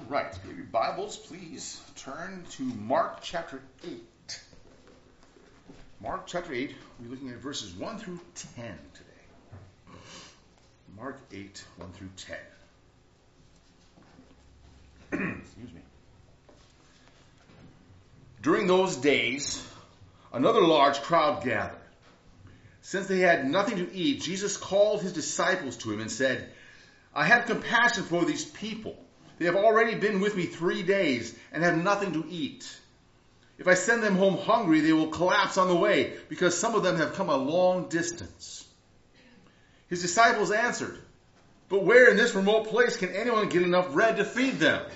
Right. If you have your Bibles, please turn to Mark chapter 8. Mark chapter 8, we're looking at verses 1 through 10 today. Mark 8, 1 through 10. Excuse me. During those days, another large crowd gathered. Since they had nothing to eat, Jesus called his disciples to him and said, "I have compassion for these people. They have already been with me 3 days and have nothing to eat. If I send them home hungry, they will collapse on the way, because some of them have come a long distance." His disciples answered, "But where in this remote place can anyone get enough bread to feed them?"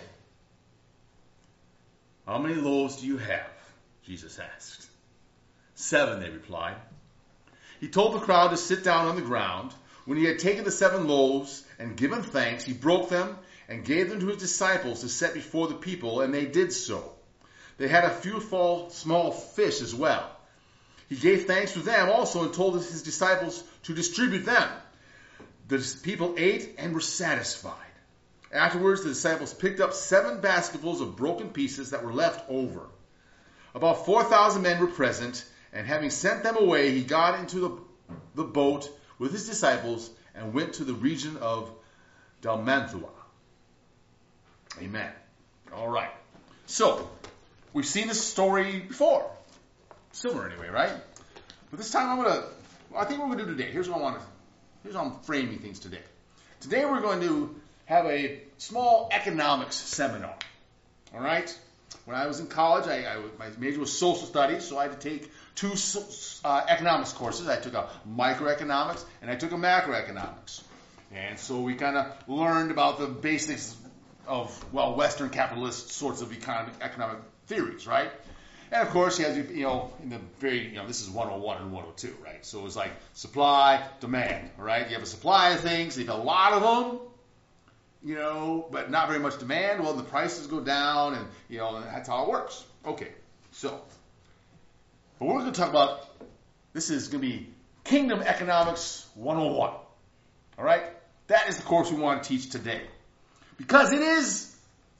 "How many loaves do you have?" Jesus asked. 7, they replied. He told the crowd to sit down on the ground. When he had taken the 7 loaves and given thanks, he broke them and gave them to his disciples to set before the people, and they did so. They had a few small fish as well. He gave thanks to them also and told his disciples to distribute them. The people ate and were satisfied. Afterwards, the disciples picked up 7 basketfuls of broken pieces that were left over. About 4,000 men were present, and having sent them away, he got into the boat with his disciples and went to the region of Dalmanutha. Amen. All right. So, we've seen this story before. Similar anyway, right? But this time I think what we're going to do today, here's how I'm framing things today. Today we're going to have a small economics seminar. All right? When I was in college, my major was social studies, so I had to take 2 economics courses. I took a microeconomics and I took a macroeconomics. And so we kind of learned about the basics of, Western capitalist sorts of economic theories, right? And of course, you have, in the very, this is 101 and 102, right? So it's like supply, demand, right? You have a supply of things, you have a lot of them, but not very much demand. Well, the prices go down, and, that's how it works. Okay, so, but we're going to talk about, this is going to be Kingdom Economics 101, all right? That is the course we want to teach today, because it is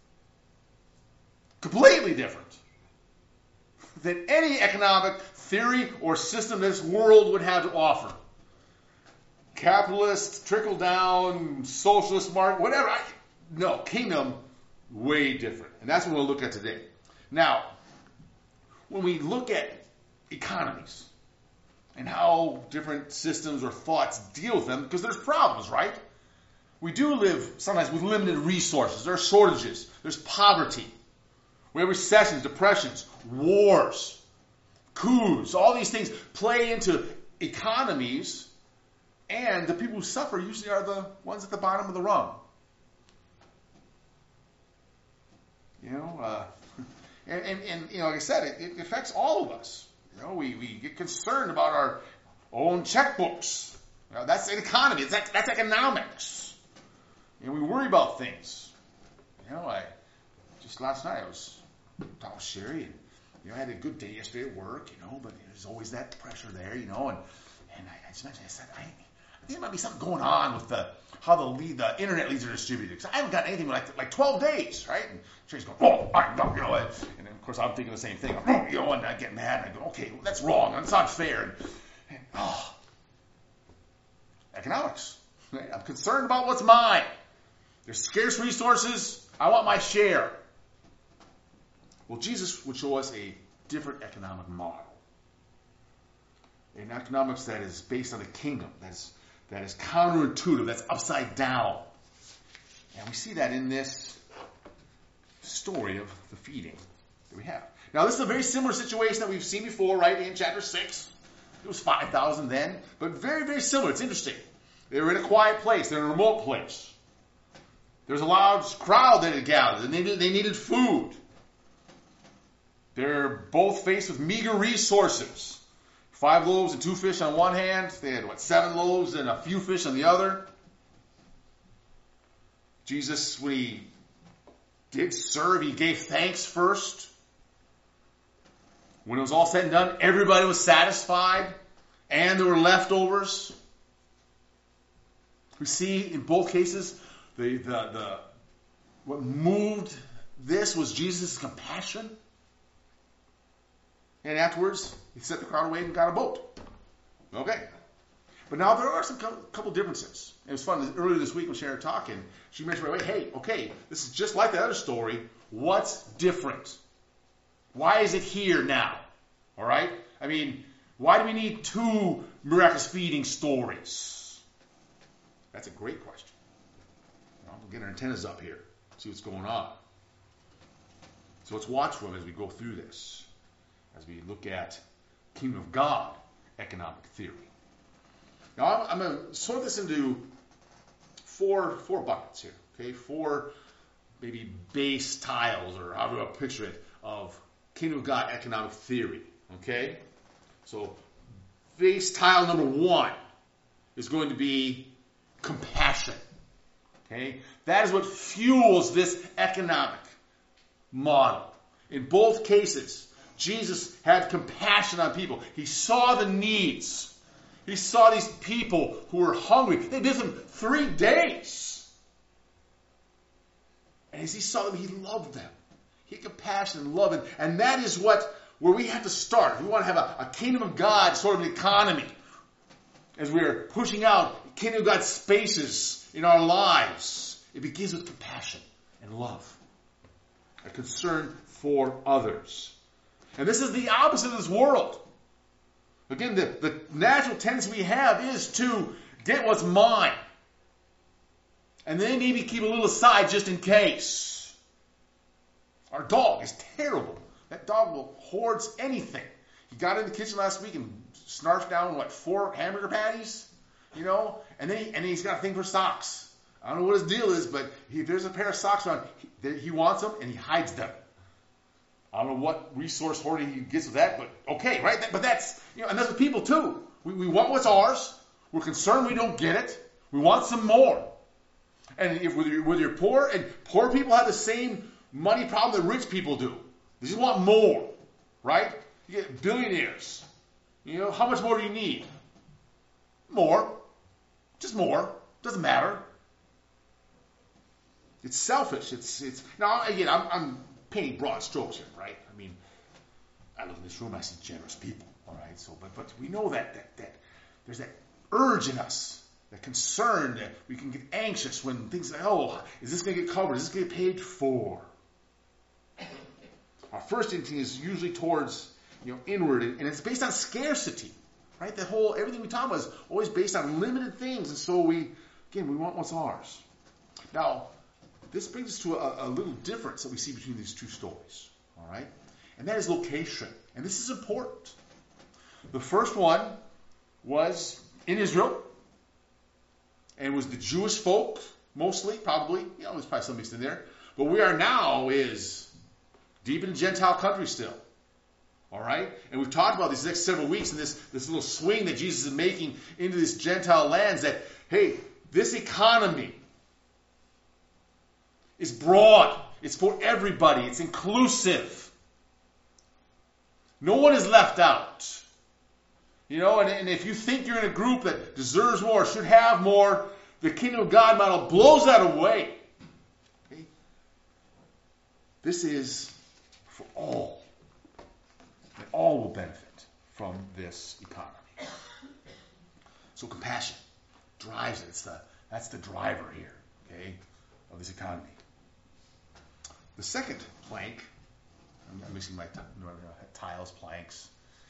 completely different than any economic theory or system this world would have to offer. Capitalist, trickle down, socialist market, whatever. No, kingdom, way different. And that's what we'll look at today. Now, when we look at economies and how different systems or thoughts deal with them, because there's problems, right? We do live sometimes with limited resources. There are shortages. There's poverty. We have recessions, depressions, wars, coups. All these things play into economies. And the people who suffer usually are the ones at the bottom of the rung. Like I said, it affects all of us. We get concerned about our own checkbooks. That's an economy. That's economics. We worry about things. Just last night I was talking with Sherry, and I had a good day yesterday at work. But there's always that pressure there. And I just mentioned, I said, I think there might be something going on with how the internet leads are distributed. Because I haven't gotten anything like 12 days, right? And Sherry's going, I know, and then, of course, I'm thinking the same thing. And I get mad, and I go, okay, well, that's wrong, that's not fair. Economics. Right? I'm concerned about what's mine. There's scarce resources. I want my share. Well, Jesus would show us a different economic model. An economics that is based on a kingdom, that is counterintuitive, that's upside down. And we see that in this story of the feeding that we have. Now, this is a very similar situation that we've seen before, right, in chapter 6. It was 5,000 then, but very, very similar. It's interesting. They were in a quiet place. They're in a remote place. There was a large crowd that had gathered, and they needed food. They're both faced with meager resources. 5 loaves and 2 fish on one hand. They had, 7 loaves and a few fish on the other. Jesus, when he did serve, he gave thanks first. When it was all said and done, everybody was satisfied, and there were leftovers. We see in both cases the what moved this was Jesus' compassion. And afterwards, he set the crowd away and got a boat. Okay. But now there are some couple differences. It was fun. Earlier this week when Sharon was talking, she mentioned right away, hey, okay, this is just like the other story. What's different? Why is it here now? All right? I mean, why do we need two miraculous feeding stories? That's a great question. We'll get our antennas up here, see what's going on. So let's watch for them as we go through this, as we look at Kingdom of God economic theory. Now, I'm going to sort this into four buckets here, okay? 4 maybe base tiles, or however I picture it, of Kingdom of God economic theory, okay? So base tile number 1 is going to be compassion, okay? That is what fuels this economic model. In both cases, Jesus had compassion on people. He saw the needs. He saw these people who were hungry. They did them 3 days. And as he saw them, he loved them. He had compassion and love. And that is where we have to start. If we want to have a kingdom of God sort of economy, as we're pushing out kingdom of God spaces in our lives, it begins with compassion and love. A concern for others. And this is the opposite of this world. Again, the natural tendency we have is to get what's mine. And then maybe keep a little aside just in case. Our dog is terrible. That dog will hoard anything. He got in the kitchen last week and snarfed down, 4 hamburger patties? You know? And then he's got a thing for socks. I don't know what his deal is, but if there's a pair of socks around, he wants them and he hides them. I don't know what resource hoarding he gets with that, but okay, right? But that's, and that's with people too. We want what's ours. We're concerned we don't get it. We want some more. And whether you're poor, and poor people have the same money problem that rich people do. They just want more, right? You get billionaires. How much more do you need? More. Just more. Doesn't matter. It's selfish. It's now again. I'm painting broad strokes here, right? I mean, I look in this room, I see generous people, all right. So, but we know that there's that urge in us, that concern that we can get anxious when things like, oh, is this going to get covered? Is this going to get paid for? Our first instinct is usually towards inward, and it's based on scarcity, right? Everything we talk about is always based on limited things, and so we want what's ours. Now, this brings us to a little difference that we see between these two stories, all right? And that is location. And this is important. The first one was in Israel, and was the Jewish folk, mostly, probably. There's probably some mixed in there. But we are now is deep in Gentile country still, all right? And we've talked about these next several weeks in this little swing that Jesus is making into these Gentile lands that, hey, this economy is broad. It's for everybody. It's inclusive. No one is left out. And if you think you're in a group that deserves more, should have more, the Kingdom of God model blows that away. Okay? This is for all. And all will benefit from this economy. So compassion drives it. That's the driver here, okay, of this economy. The second plank, I'm mixing my tiles, planks.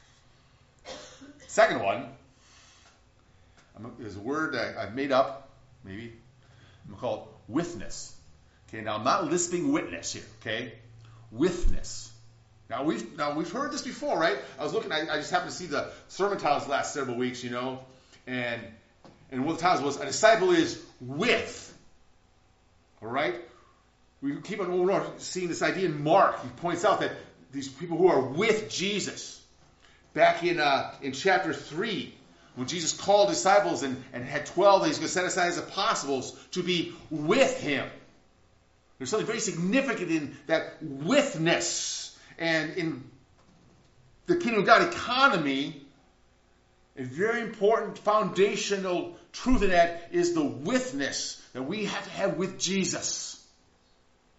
Second one is a word that I've made up, maybe. I'm going to call it withness. Okay, now I'm not lisping witness here, okay? Withness. Now we've heard this before, right? I was looking, I just happened to see the sermon titles the last several weeks, and one of the titles was, a disciple is with. All right? We keep on seeing this idea in Mark. He points out that these people who are with Jesus. Back in chapter 3, when Jesus called disciples and had 12 that he's going to set aside as apostles to be with him. There's something very significant in that withness. And in the Kingdom of God economy, a very important foundational truth in that is the withness that we have to have with Jesus.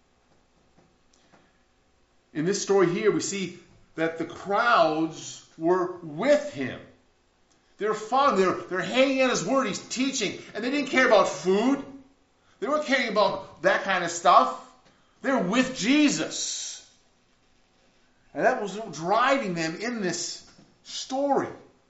in this story here, we see that the crowds were with him. They're following, they're hanging on his word. He's teaching, and they didn't care about food. They weren't caring about that kind of stuff. They're with Jesus. And that was driving them in this story.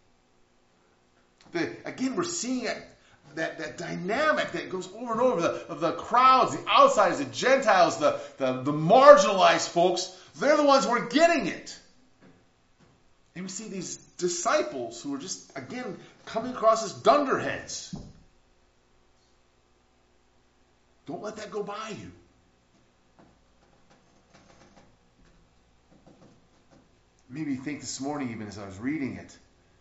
Again, we're seeing that dynamic that goes over and over of the crowds, the outsiders, the Gentiles, the marginalized folks. They're the ones who are getting it. And we see these disciples who are just, again, coming across as dunderheads. Don't let that go by you. Made me think this morning, even as I was reading it,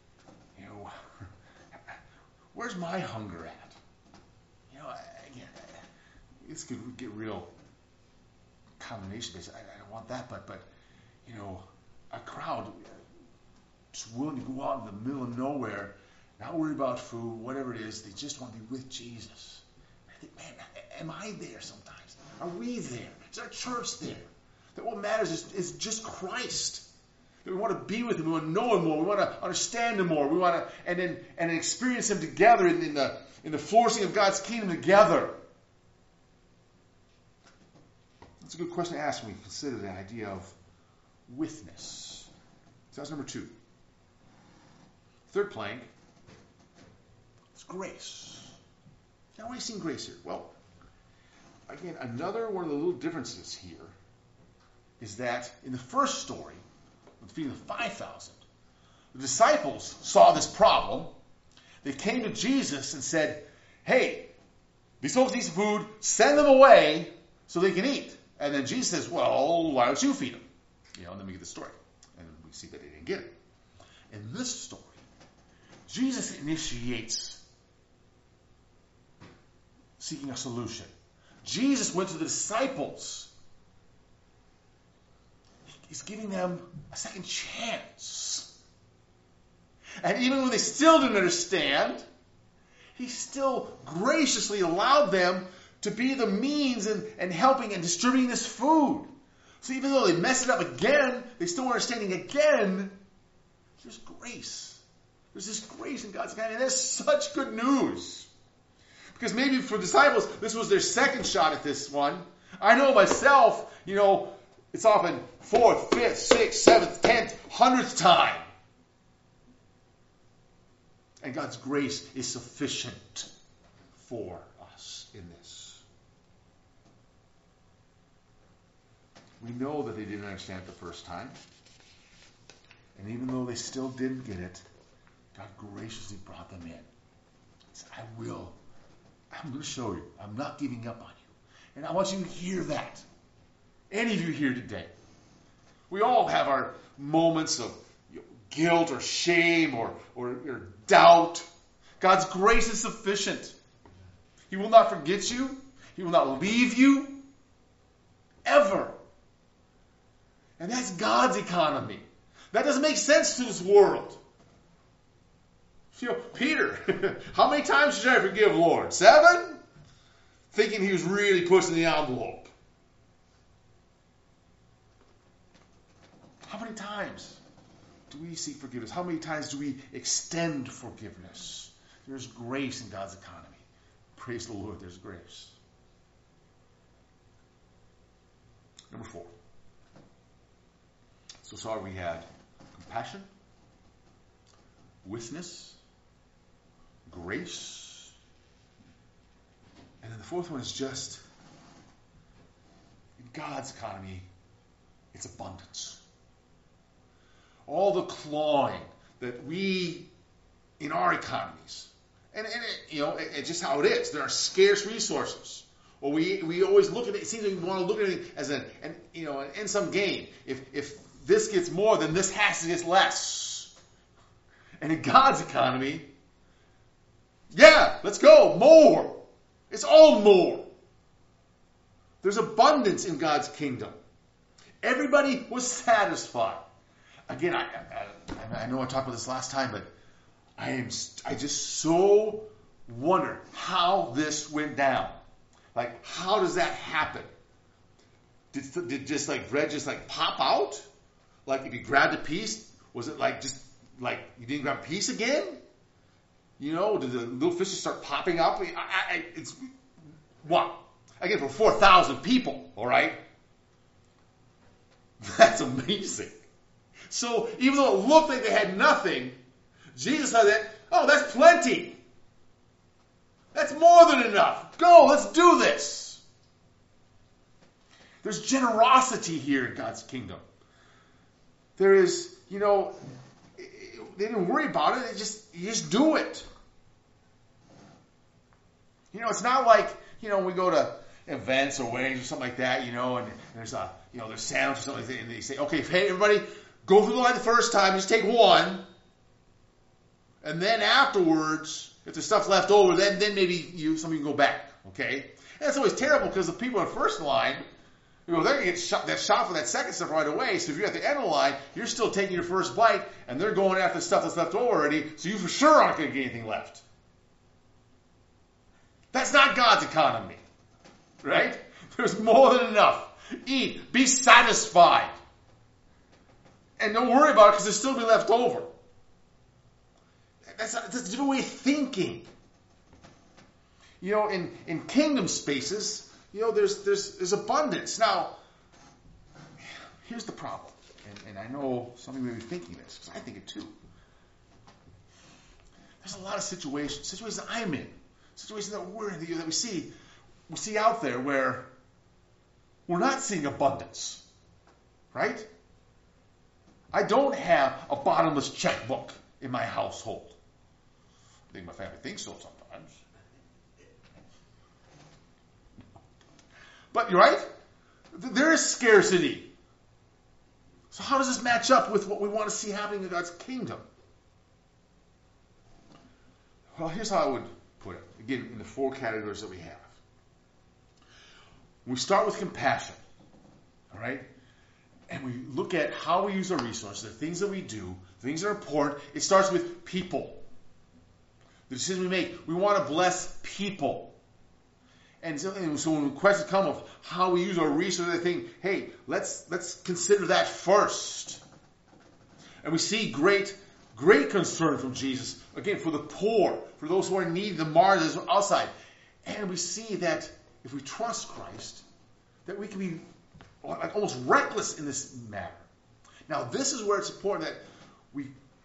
where's my hunger at? Again, this could get real condemnation based. I don't want that, but a crowd just willing to go out in the middle of nowhere, not worry about food, whatever it is. They just want to be with Jesus. I think, man, am I there sometimes? Are we there? Is our church there? That what matters is just Christ. That we want to be with Him. We want to know Him more. We want to understand Him more. We want to and then experience Him together in the flourishing of God's kingdom together. That's a good question to ask when we consider the idea of witness. So that's number 2. Third plank is grace. Now, why are you seeing grace here? Well, again, another one of the little differences here is that in the first story, with feeding the 5,000, the disciples saw this problem. They came to Jesus and said, hey, these folks need some food, send them away so they can eat. And then Jesus says, well, why don't you feed them? And then we get the story. And we see that they didn't get it. In this story, Jesus initiates seeking a solution. Jesus went to the disciples. He's giving them a second chance. And even when they still didn't understand, He still graciously allowed them to be the means and helping and distributing this food. So even though they messed it up again, they still weren't understanding again, there's grace. There's this grace in God's hand. And that's such good news. Because maybe for disciples, this was their second shot at this one. I know myself, it's often 4th, 5th, 6th, 7th, 10th, 100th time. And God's grace is sufficient for us in this. We know that they didn't understand it the first time. And even though they still didn't get it, God graciously brought them in. He said, I'm going to show you. I'm not giving up on you. And I want you to hear that. Any of you here today. We all have our moments of guilt or shame or doubt. God's grace is sufficient. He will not forget you. He will not leave you. Ever. And that's God's economy. That doesn't make sense to this world. Peter, how many times should I forgive, Lord? 7? Thinking he was really pushing the envelope. How many times do we seek forgiveness? How many times do we extend forgiveness? There's grace in God's economy. Praise the Lord, there's grace. Number 4. So sorry, we had compassion, witness, grace, and then the fourth one is just, in God's economy, it's abundance. All the clawing that we, in our economies, and it's just how it is. There are scarce resources. Or we always look at it. It seems like we want to look at it as an end sum game. If this gets more, then this has to get less. And in God's economy, yeah, let's go more. It's all more. There's abundance in God's kingdom. Everybody was satisfied. Again, I know I talked about this last time, but I just so wonder how this went down. Like, how does that happen? Did just like bread just like pop out? Like if you grabbed a piece, was it like just like you didn't grab a piece again? You know, did the little fishes start popping up? It's what? Again, for 4,000 people, all right? That's amazing. So even though it looked like they had nothing, Jesus said that, oh, that's plenty. That's more than enough. Go, let's do this. There's generosity here in God's kingdom. There is, you know, they didn't worry about it. You just do it. You know, it's not like, you know, we go to events or weddings or something like that, you know, and there's a, you know, there's sandwich or something like that, and they say, okay, hey, everybody, go through the line the first time, just take one, and then afterwards, if there's stuff left over, then maybe some of you can go back, okay? And that's always terrible because the people in the first line, you know, they're going to get shot for that second stuff right away. So if you're at the end of the line, you're still taking your first bite, and they're going after the stuff that's left over already, so you for sure aren't going to get anything left. That's not God's economy, right? There's more than enough. Eat. Be satisfied. And don't worry about it because there'll still be left over. That's a different way of thinking. You know, in kingdom spaces, you know, there's abundance. Now, here's the problem. And I know some of you may be thinking this, because I think it too. There's a lot of situations that I'm in, situations that we're in, that we see out there where we're not seeing abundance, right? I don't have a bottomless checkbook in my household. I think my family thinks so sometimes. But you're right. There is scarcity. So how does this match up with what we want to see happening in God's kingdom? Well, here's how I would put it. Again, in the four categories that we have. We start with compassion. All right? And we look at how we use our resources, the things that we do, things that are important. It starts with people. The decision we make. We want to bless people. And so when questions come of how we use our resources, I think, hey, let's consider that first. And we see great concern from Jesus, again, for the poor, for those who are in need, the martyrs outside. And we see that if we trust Christ, that we can be like almost reckless in this matter. Now, this is where it's important that we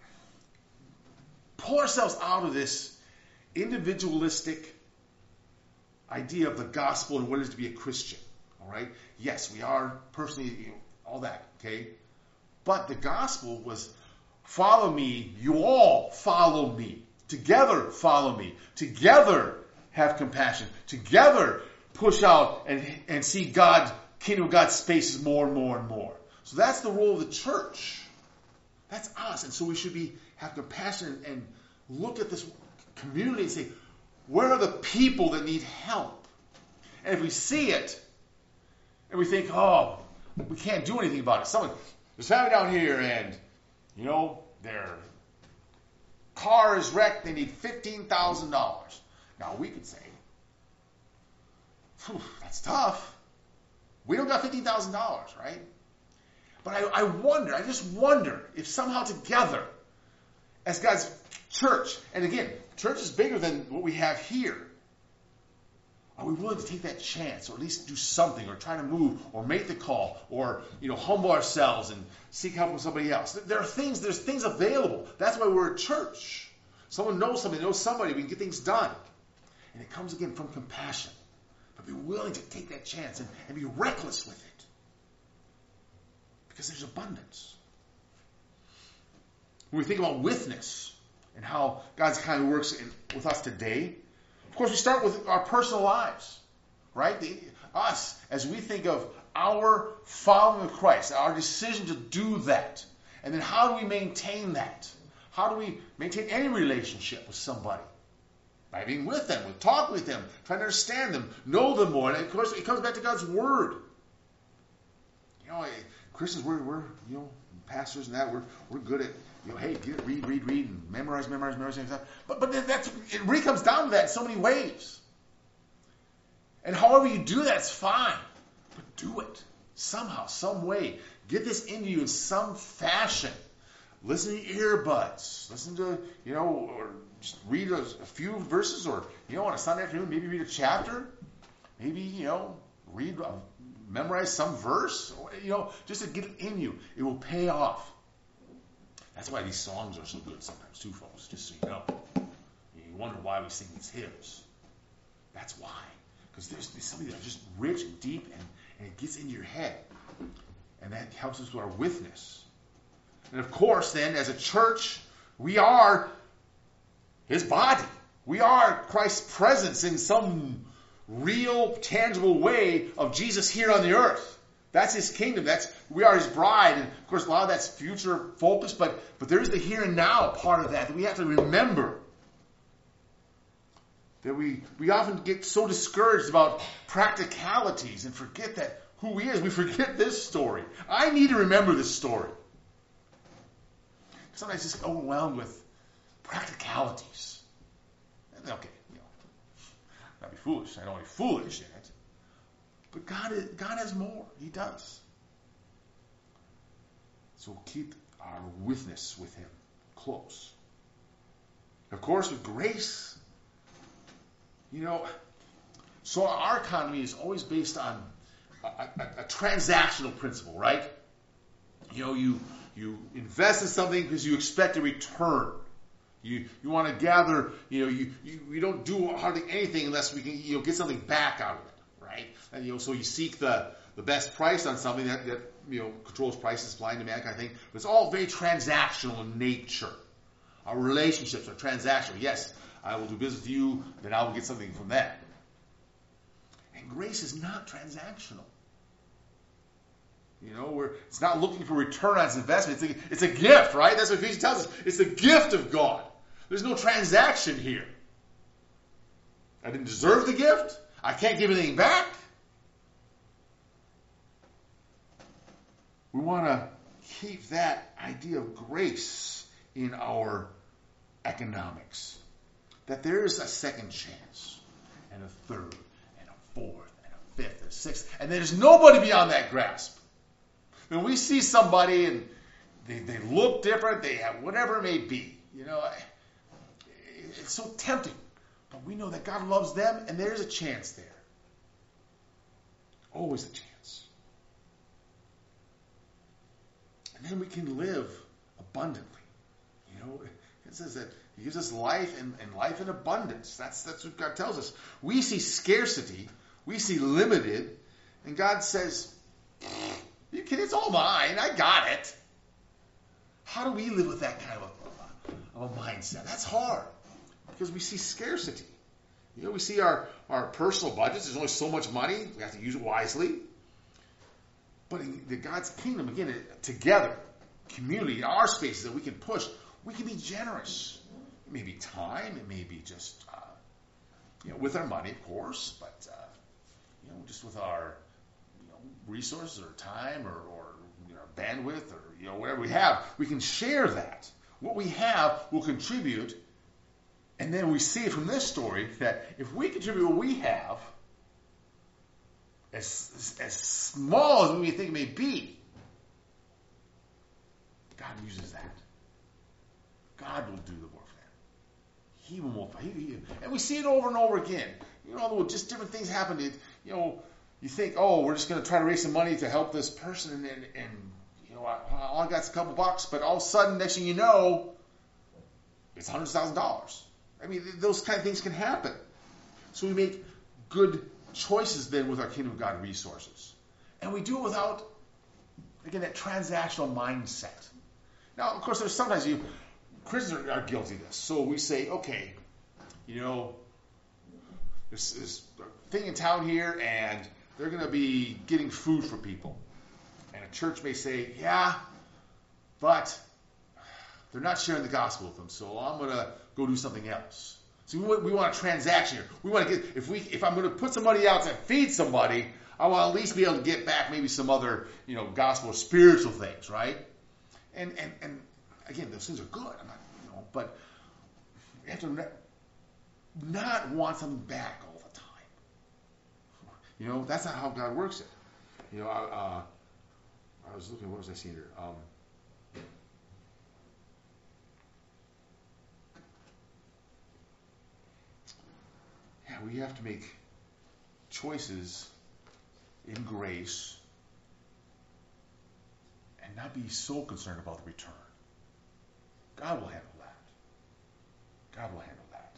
pull ourselves out of this individualistic idea of the gospel and what it is to be a Christian. All right? Yes, we are personally, you know, all that, okay? But the gospel was, follow me, you all follow me. Together follow me. Together have compassion. Together push out and see God, kingdom of God's spaces more and more and more. So that's the role of the church. That's us. And so we should have compassion and look at this community and say, where are the people that need help? And if we see it, and we think, oh, we can't do anything about it. There's family down here, and, you know, their car is wrecked, they need $15,000. Now, we could say, that's tough. We don't got $15,000, right? But I just wonder if somehow together, as God's church, and again, church is bigger than what we have here. Are we willing to take that chance, or at least do something, or try to move, or make the call, or, you know, humble ourselves and seek help from somebody else? There's things available. That's why we're a church. Someone knows somebody, we can get things done. And it comes again from compassion. But be willing to take that chance and be reckless with it. Because there's abundance. When we think about witness and how God's kind of works with us today, of course, we start with our personal lives, right? Us, as we think of our following of Christ, our decision to do that. And then how do we maintain that? How do we maintain any relationship with somebody? By being with them, talking with them, trying to understand them, know them more. And of course, it comes back to God's Word. You know, Christians, we're you know, pastors and that, we're good at, you know, hey, read, and memorize and stuff. But it really comes down to that in so many ways. And however you do that, it's fine. But do it. Somehow, some way, get this into you in some fashion. Listen to your earbuds. Listen to, or just read a few verses, or, on a Sunday afternoon, maybe read a chapter. Maybe, memorize some verse, just to get it in you. It will pay off. That's why these songs are so good sometimes too, folks, just so you know. You wonder why we sing these hymns. That's why. Because there's something that's just rich and deep, and it gets into your head. And that helps us with our witness. And of course, then, as a church, we are His body. We are Christ's presence in some real, tangible way of Jesus here on the earth. That's His kingdom. We are His bride. And of course, a lot of that's future focused, but there's the here and now part of that we have to remember. That we often get so discouraged about practicalities and forget that who He is. We forget this story. I need to remember this story. Sometimes just overwhelmed with practicalities. And okay, not be foolish. I don't want to be foolish in it. But God has more. He does. So keep our witness with Him close. Of course, with grace, so our economy is always based on a transactional principle, right? You invest in something because you expect a return. You want to gather, you don't do hardly anything unless we can get something back out of it, right? And so you seek the best price on something that controls prices, supply and demand kind of thing. But it's all very transactional in nature. Our relationships are transactional. Yes, I will do business with you, then I will get something from that. And grace is not transactional. It's not looking for return on its investment. It's a gift, right? That's what Ephesians tells us. It's the gift of God. There's no transaction here. I didn't deserve the gift. I can't give anything back. We want to keep that idea of grace in our economics. That there is a second chance, and a third, and a fourth, and a fifth, and a sixth, and there's nobody beyond that grasp. When we see somebody and they look different, they have whatever it may be, it's so tempting. But we know that God loves them, and there's a chance there. Always a chance. And then we can live abundantly. It says that He gives us life and life in abundance. That's what God tells us. We see scarcity, we see limited, and God says, you kidding? It's all mine. I got it. How do we live with that kind of a mindset? That's hard because we see scarcity. We see our personal budgets. There's only so much money. We have to use it wisely. But in God's kingdom, again, together, community, in our spaces that we can push, we can be generous. It may be time. It may be just, with our money, of course, but, just with our resources or time or bandwidth or whatever we have, we can share that. What we have will contribute, and then we see from this story that if we contribute what we have, as small as we think it may be, God uses that. God will do the work for that. He will multiply. And we see it over and over again. Just different things happen. You think, we're just going to try to raise some money to help this person, and all I got is a couple bucks, but all of a sudden, next thing you know, it's hundreds of thousands of dollars. I mean, those kind of things can happen. So we make good choices then with our Kingdom of God resources. And we do it without, again, that transactional mindset. Now, of course, there's sometimes Christians are guilty of this. So we say, okay, there's this thing in town here, and they're going to be getting food for people. And a church may say, yeah, but they're not sharing the gospel with them, so I'm going to go do something else. So we want a transaction here. We want to get, if I'm going to put some money out to feed somebody, I want to at least be able to get back maybe some other, gospel or spiritual things, right? And again, those things are good. I'm not, but we have to not want something back all the time. That's not how God works it. I was looking, what was I seeing here? We have to make choices in grace and not be so concerned about the return. God will handle that. God will handle that.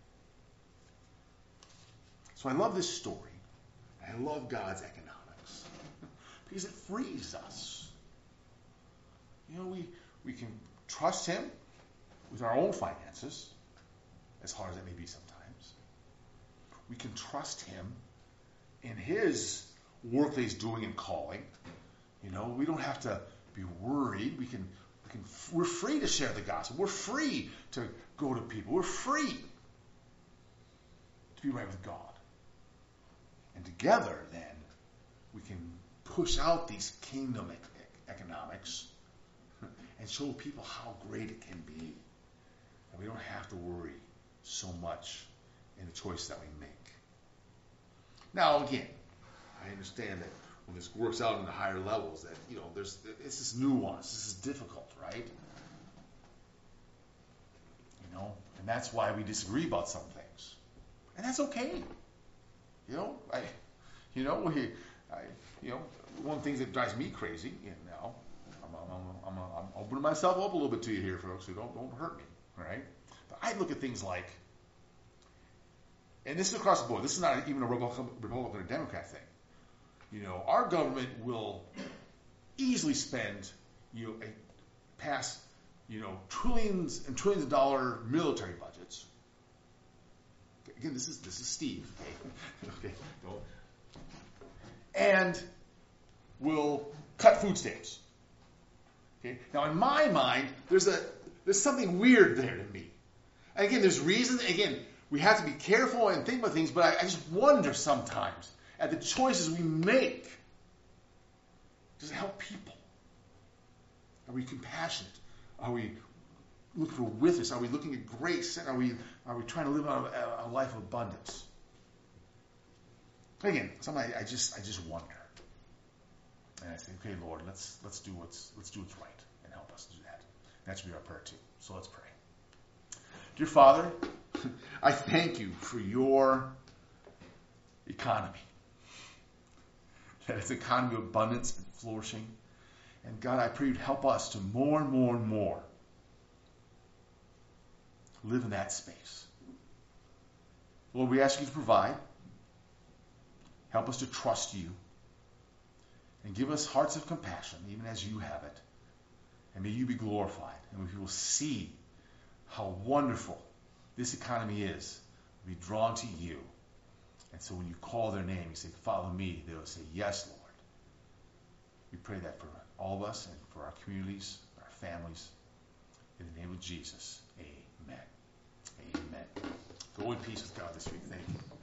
So I love this story. I love God's economics because it frees us. We can trust Him with our own finances, as hard as it may be sometimes. We can trust Him in His work that He's doing and calling. We don't have to be worried. We're free to share the gospel. We're free to go to people. We're free to be right with God. And together, then, we can push out these kingdom economics and show people how great it can be. And we don't have to worry so much in the choice that we make. Now, again, I understand that when this works out in the higher levels, that it's this nuance. This is difficult, right? And that's why we disagree about some things, and that's okay. One of the things that drives me crazy, I'm opening myself up a little bit to you here, folks, so don't hurt me, all right? But I look at things like, and this is across the board. This is not even a Republican or Democrat thing. Our government will easily spend, pass, trillions and trillions of dollar military budgets. Again, this is Steve. Okay, and will cut food stamps. Okay. Now, in my mind, there's something weird there to me. And again, there's reasons. Again, we have to be careful and think about things, but I just wonder sometimes at the choices we make. Does it help people? Are we compassionate? Are we looking for witness? Are we looking at grace? And are we trying to live a life of abundance? Again, sometimes I just wonder. And I say, okay, Lord, let's do what's right and help us do that. That should be our prayer too. So let's pray. Dear Father, I thank you for your economy. That it's an economy of abundance and flourishing. And God, I pray you'd help us to more and more and more live in that space. Lord, we ask you to provide. Help us to trust you. And give us hearts of compassion, even as you have it. And may you be glorified. And we will see how wonderful this economy is. Be drawn to you. And so when you call their name, you say, follow me, they will say, yes, Lord. We pray that for all of us and for our communities, our families. In the name of Jesus, amen. Amen. Go in peace with God this week. Thank you.